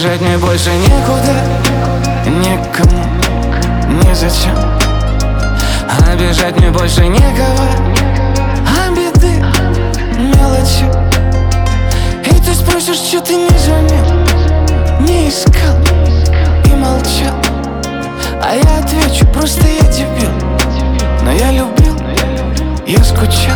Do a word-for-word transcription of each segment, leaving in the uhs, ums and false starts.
бежать мне больше некуда, никому, незачем. А бежать мне больше некого, а беды, мелочи. И ты спросишь, что ты не звонил, не искал и молчал. А я отвечу, просто я дебил. Но я любил, я скучал.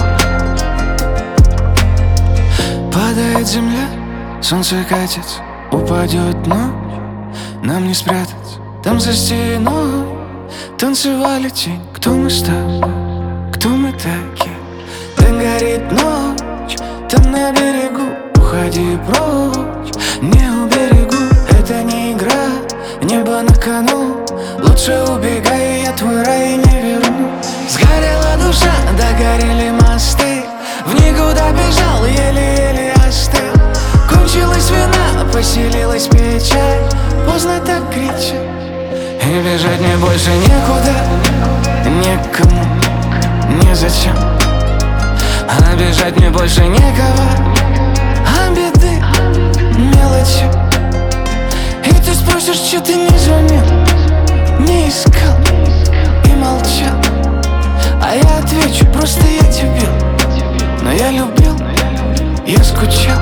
Падает земля, солнце катится, упадет ночь, нам не спрятаться. Там за стеной танцевали тень. Кто мы с тобой, кто мы такие? Там горит ночь, там на берегу. Уходи прочь, не уберегу. Это не игра, небо на кону. Лучше убегай, я твой рай не верну. Сгорела душа, догорели мосты. В никуда бежал, еле-еле остыл. Кончилась вина, поселилась печаль. Поздно так кричать. И бежать мне больше некуда, никому, незачем. А бежать мне больше некого, а беды, мелочи. И ты спросишь, что ты не звонил, не искал и молчал. А я отвечу, просто я дебил. Но я любил, я скучал.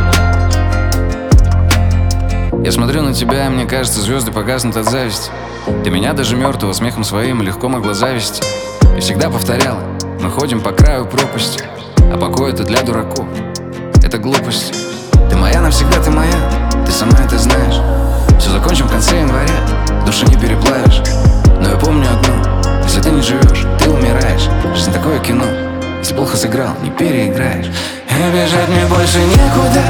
Я смотрю на тебя, и мне кажется, звезды погаснут от зависти. Ты меня даже мертвого смехом своим легко могла завести. И всегда повторяла: мы ходим по краю пропасти, а покой это для дураков, это глупости. Ты моя навсегда, ты моя, ты сама это знаешь. Все закончим в конце января, души не переплавишь. Но я помню одно: если ты не живешь, ты умираешь. Жизнь такое кино, если плохо сыграл, не переиграешь. И бежать мне больше некуда,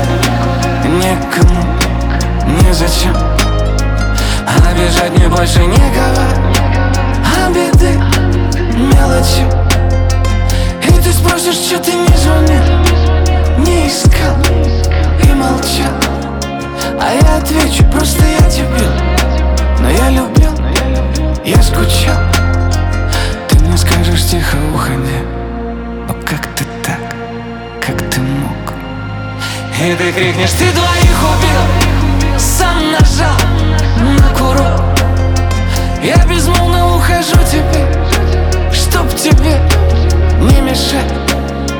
никому, незачем. А бежать мне больше некого, а беды, мелочи. И ты спросишь, что ты не звонил, не искал и молчал. А я отвечу, просто я дебил. Но я любил, я скучал. Ты мне скажешь тихо, уходи, но как ты так, как ты мог? И ты крикнешь, ты двоих убил, сам нажал на курок. Я безмолвно ухожу теперь, чтоб тебе не мешать.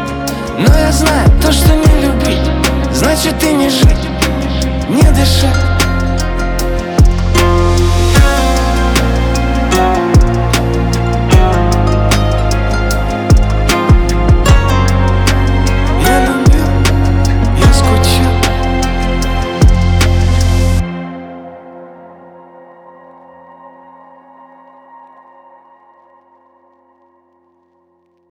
Но я знаю, то, что не любить, значит и не жить, не дышать.